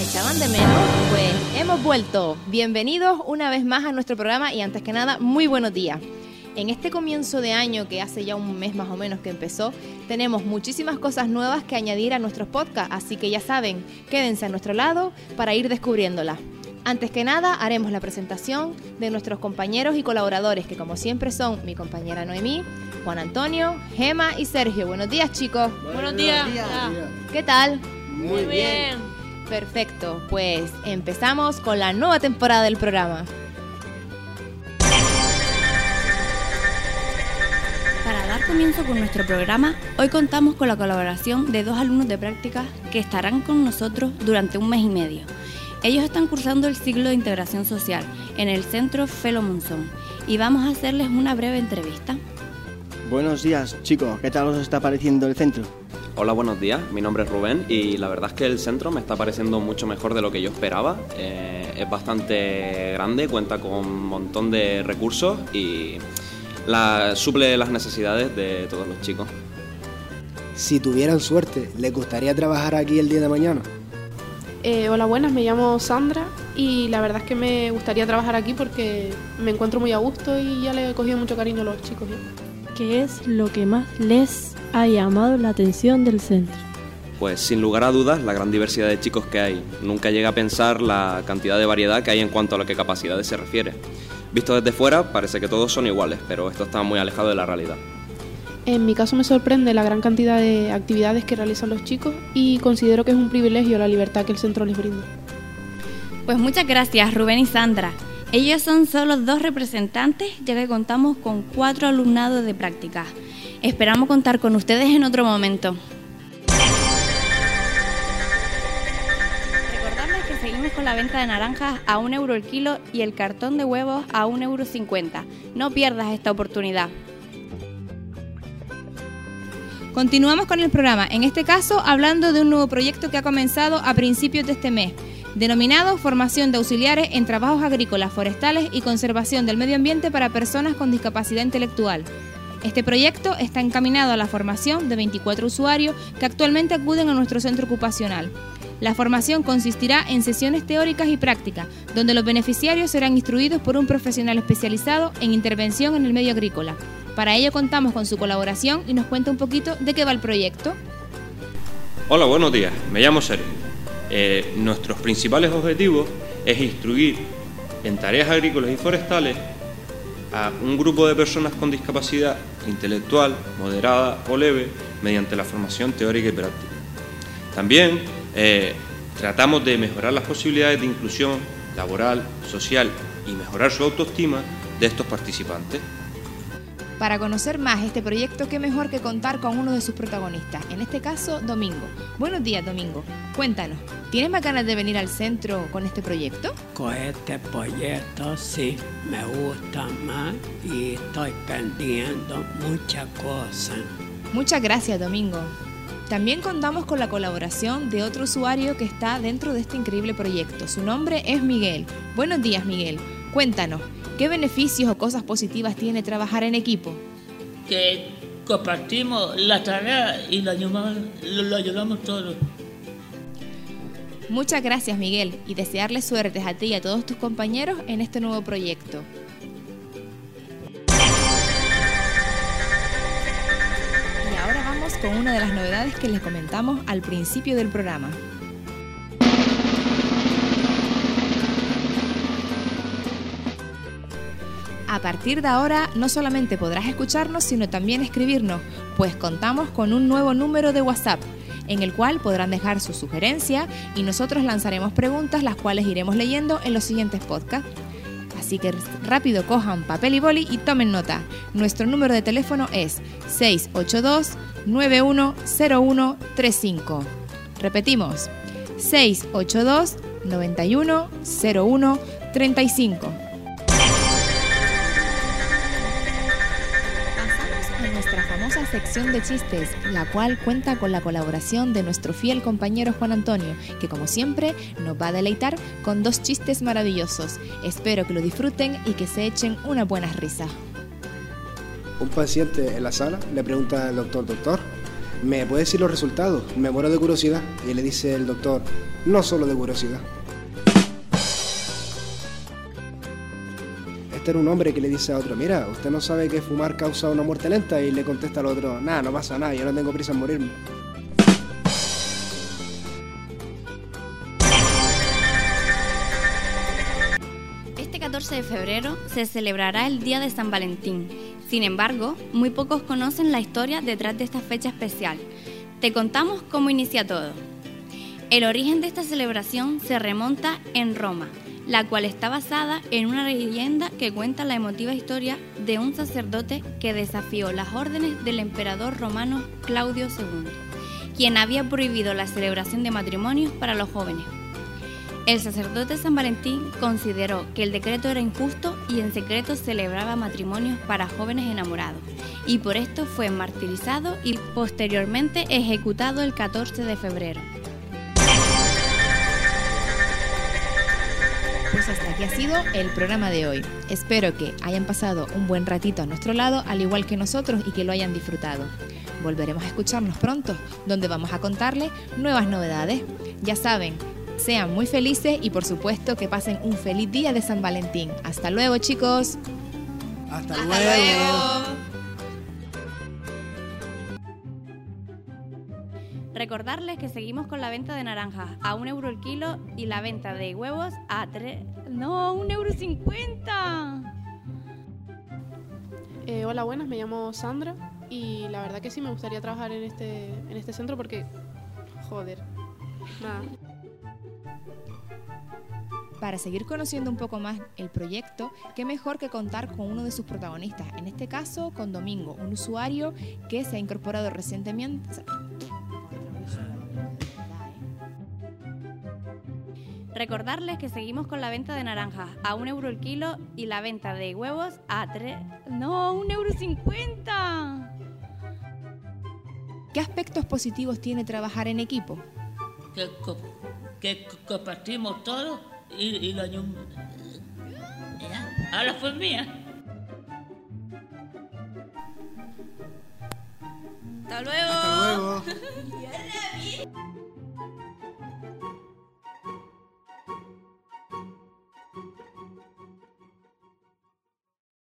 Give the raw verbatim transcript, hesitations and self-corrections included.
echaban de menos, pues hemos vuelto. Bienvenidos una vez más a nuestro programa y antes que nada, muy buenos días. En este comienzo de año, que hace ya un mes más o menos que empezó, tenemos muchísimas cosas nuevas que añadir a nuestros podcasts, así que ya saben, quédense a nuestro lado para ir descubriéndolas. Antes que nada, haremos la presentación de nuestros compañeros y colaboradores, que como siempre son mi compañera Noemí, Juan Antonio, Gema y Sergio. Buenos días, chicos. Buenos, Buenos días. días. ¿Qué tal? Muy bien. Perfecto, pues empezamos con la nueva temporada del programa. Para dar comienzo con nuestro programa, hoy contamos con la colaboración de dos alumnos de prácticas que estarán con nosotros durante un mes y medio. Ellos están cursando el ciclo de integración social en el Centro Felo Monzón y vamos a hacerles una breve entrevista. Buenos días, chicos, ¿qué tal os está pareciendo el centro? Hola, buenos días, mi nombre es Rubén y la verdad es que el centro me está pareciendo mucho mejor de lo que yo esperaba. Eh, es bastante grande, cuenta con un montón de recursos y la, suple las necesidades de todos los chicos. Si tuvieran suerte, ¿les gustaría trabajar aquí el día de mañana? Eh, hola, buenas, me llamo Sandra y la verdad es que me gustaría trabajar aquí porque me encuentro muy a gusto y ya le he cogido mucho cariño a los chicos. ¿Qué es lo que más les ha llamado la atención del centro? Pues sin lugar a dudas, la gran diversidad de chicos que hay. Nunca llega a pensar la cantidad de variedad que hay en cuanto a lo que capacidades se refiere. Visto desde fuera, parece que todos son iguales, pero esto está muy alejado de la realidad. En mi caso me sorprende la gran cantidad de actividades que realizan los chicos y considero que es un privilegio la libertad que el centro les brinda. Pues muchas gracias, Rubén y Sandra. Ellos son solo dos representantes, ya que contamos con cuatro alumnados de práctica. Esperamos contar con ustedes en otro momento. Recordarles que seguimos con la venta de naranjas a un euro el kilo y el cartón de huevos a un euro cincuenta. No pierdas esta oportunidad. Continuamos con el programa, en este caso hablando de un nuevo proyecto que ha comenzado a principios de este mes, denominado Formación de Auxiliares en Trabajos Agrícolas, Forestales y Conservación del Medio Ambiente para Personas con Discapacidad Intelectual. Este proyecto está encaminado a la formación de veinticuatro usuarios que actualmente acuden a nuestro centro ocupacional. La formación consistirá en sesiones teóricas y prácticas, donde los beneficiarios serán instruidos por un profesional especializado en intervención en el medio agrícola. Para ello contamos con su colaboración y nos cuenta un poquito de qué va el proyecto. Hola, buenos días. Me llamo Sergio. Eh, nuestros principales objetivos es instruir en tareas agrícolas y forestales a un grupo de personas con discapacidad intelectual, moderada o leve, mediante la formación teórica y práctica. También eh, tratamos de mejorar las posibilidades de inclusión laboral, social y mejorar su autoestima de estos participantes. Para conocer más este proyecto, qué mejor que contar con uno de sus protagonistas, en este caso, Domingo. Buenos días, Domingo. Cuéntanos, ¿tienes más ganas de venir al centro con este proyecto? Con este proyecto sí, me gusta más y estoy aprendiendo muchas cosas. Muchas gracias, Domingo. También contamos con la colaboración de otro usuario que está dentro de este increíble proyecto. Su nombre es Miguel. Buenos días, Miguel. Cuéntanos, ¿qué beneficios o cosas positivas tiene trabajar en equipo? Que compartimos la tarea y la ayudamos, lo ayudamos todos. Muchas gracias, Miguel, y desearle suertes a ti y a todos tus compañeros en este nuevo proyecto. Y ahora vamos con una de las novedades que les comentamos al principio del programa. A partir de ahora no solamente podrás escucharnos, sino también escribirnos, pues contamos con un nuevo número de WhatsApp, en el cual podrán dejar su sugerencia y nosotros lanzaremos preguntas, las cuales iremos leyendo en los siguientes podcasts. Así que rápido cojan papel y boli y tomen nota. Nuestro número de teléfono es seis ocho dos, nueve uno cero uno tres cinco. Repetimos, seis ocho dos, nueve uno cero uno tres cinco. Sección de chistes, la cual cuenta con la colaboración de nuestro fiel compañero Juan Antonio, que como siempre nos va a deleitar con dos chistes maravillosos. Espero que lo disfruten y que se echen unas buenas risas. Un paciente en la sala le pregunta al doctor, doctor, ¿me puede decir los resultados? Me muero de curiosidad. Y le dice el doctor, no solo de curiosidad. Este era un hombre que le dice a otro, mira, ¿usted no sabe que fumar causa una muerte lenta? Y le contesta al otro, nada, no pasa nada, yo no tengo prisa en morirme. Este catorce de febrero se celebrará el Día de San Valentín. Sin embargo, muy pocos conocen la historia detrás de esta fecha especial. Te contamos cómo inicia todo. El origen de esta celebración se remonta en Roma, la cual está basada en una leyenda que cuenta la emotiva historia de un sacerdote que desafió las órdenes del emperador romano Claudio segundo, quien había prohibido la celebración de matrimonios para los jóvenes. El sacerdote San Valentín consideró que el decreto era injusto y en secreto celebraba matrimonios para jóvenes enamorados, y por esto fue martirizado y posteriormente ejecutado el catorce de febrero. Pues hasta aquí ha sido el programa de hoy. Espero que hayan pasado un buen ratito a nuestro lado, al igual que nosotros, y que lo hayan disfrutado. Volveremos a escucharnos pronto, donde vamos a contarles nuevas novedades. Ya saben, sean muy felices y por supuesto que pasen un feliz día de San Valentín. Hasta luego, chicos. Hasta, Hasta luego. luego. Recordarles que seguimos con la venta de naranjas a un euro el kilo y la venta de huevos a tres... No, un euro cincuenta. Eh, hola, buenas, me llamo Sandra y la verdad que sí me gustaría trabajar en este, en este centro porque, joder, nada. Para seguir conociendo un poco más el proyecto, qué mejor que contar con uno de sus protagonistas, en este caso con Domingo, un usuario que se ha incorporado recientemente. Recordarles que seguimos con la venta de naranjas a un euro el kilo y la venta de huevos a tres... No, un euro cincuenta. ¿Qué aspectos positivos tiene trabajar en equipo? Que, co- que co- compartimos todo y, y la ñum... Ya, ahora fue mía. Hasta luego. Hasta luego.